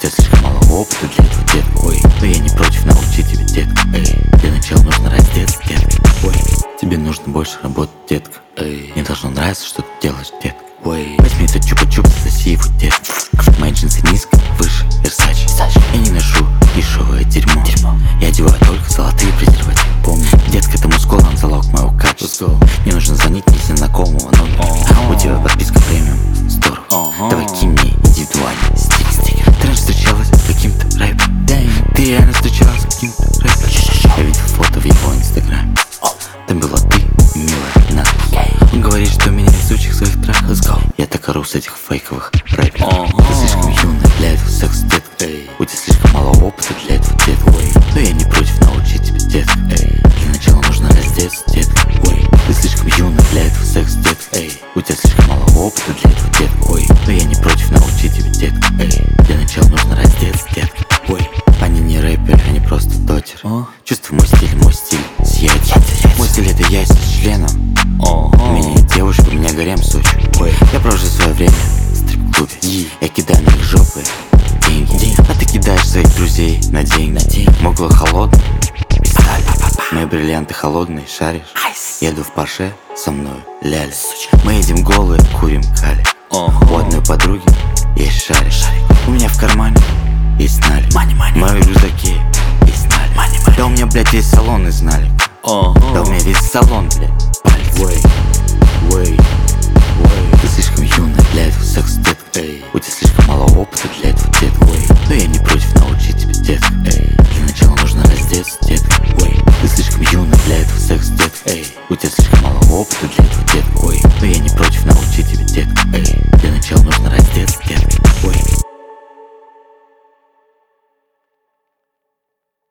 тебя слишком мало опыта для этого, детка. Ой, но я не против научить тебя, детка. Эй, для начала нужно раздеться, детка. Ой, тебе нужно больше работать, детка. Эй, мне должно нравиться, что ты делаешь, детка. Ой, возьми этот чупа-чупс, соси его, детка. Мои джинсы низко, выше, Versace. Я не ношу дешевое дерьмо. Я одеваю только золотые презервативы. Помни, детка, это мускулом залог моего качества. Не нужно звонить незнакомого номера. У тебя подписка премиум, здорово. Давай кинь мне индивидуальный стик. Ты раньше встречалась с каким-то рэпером? Ты реально встречалась с каким-то рэпером? Я видел фото в его инстаграме. Там была ты и милая надпись. Он говорит, что меня везучих своих треков. Я так ору с этих фейковых рэперов. Ты слишком юная для этого секса, детка. У тебя слишком мало опыта для этого, детка. Но я не против научить тебя, детка. Для начала нужно раздеться, детка. Ты слишком юная для этого секса, детка. У тебя слишком мало опыта для этого, детка. Но я не против научить тебя, детка. Для начала нужно раздеться, детка. Они не рэперы, они просто дотеры. Чувствуй мой стиль, съедь. Мой стиль это я с членом. У меня нет девушек, у меня гарем Сочи. Я провожу свое время в стрип-клубе. Я кидаю на их жопы деньги. А ты кидаешь своих друзей на деньги. Мой глаз холодный и сталь. Мои бриллианты холодные, шаришь. Еду в Порше, со мной ляля. Мы едем голые, курим кали. У одной подруги есть шарик. У меня в кармане есть налик. Мои рюкзаки есть налик. Да у меня, блядь, есть салон из налик. Да у меня весь салон, блядь, палец.